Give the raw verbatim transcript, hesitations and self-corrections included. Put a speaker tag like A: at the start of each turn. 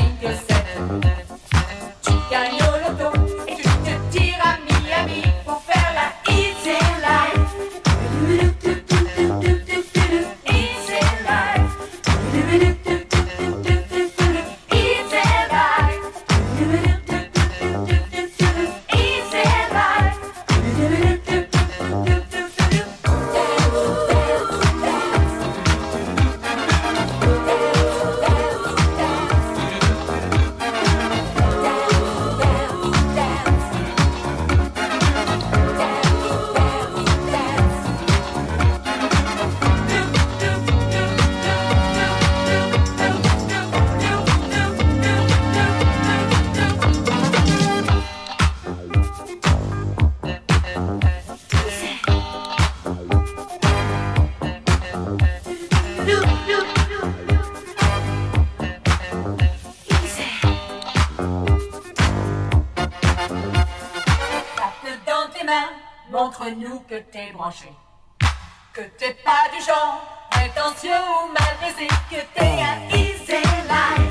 A: Imagine que c'est tu gagnes au loto et tu te tires à Miami pour faire la easy life. Easy life. Montre-nous que t'es branché, que t'es pas du genre prétentieux ou mal baisé, que t'es un easy life.